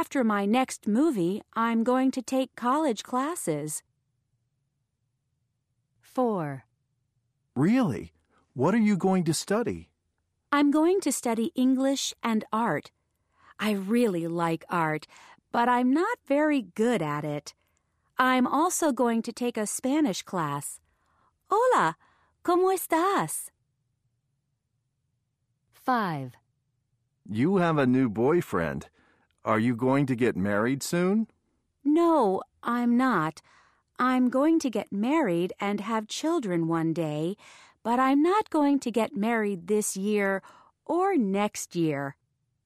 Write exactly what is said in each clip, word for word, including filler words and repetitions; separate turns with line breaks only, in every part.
After my next movie, I'm going to take college classes. Four.
Really? What are you going to study?
I'm going to study English and art. I really like art, but I'm not very good at it. I'm also going to take a Spanish class. Hola, ¿cómo estás? Five.
You have a new boyfriend. Are you going to get married soon?
No, I'm not. I'm going to get married and have children one day, but I'm not going to get married this year or next year.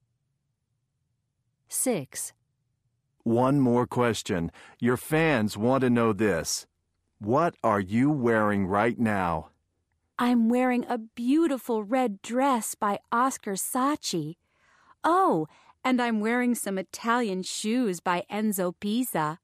Six.
One more question. Your fans want to know this. What are you wearing right now?
I'm wearing a beautiful red dress by Oscar Saatchi. Oh, and I'm wearing some Italian shoes by Enzo Pisa.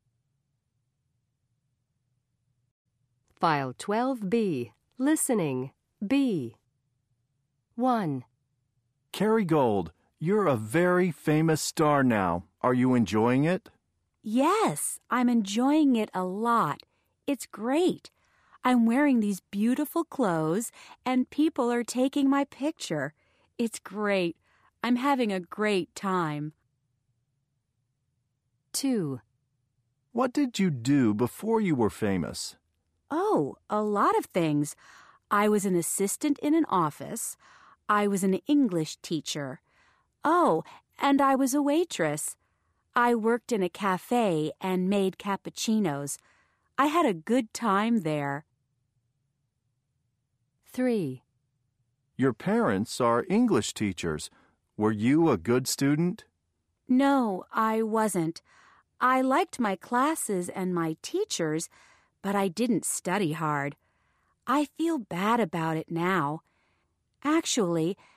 File twelve B. Listening. B. One.
Carrie Gold, you're a very famous star now. Are you enjoying it?
Yes, I'm enjoying it a lot. It's great. I'm wearing these beautiful clothes, and people are taking my picture. It's great. I'm having a great time. Two.
What did you do before you were famous?
Oh, a lot of things. I was an assistant in an office. I was an English teacher. Oh, and I was a waitress. I worked in a cafe and made cappuccinos. I had a good time there. Three.
Your parents are English teachers. Were you a good student?
No, I wasn't. I liked my classes and my teachers, but I didn't study hard. I feel bad about it now. Actually,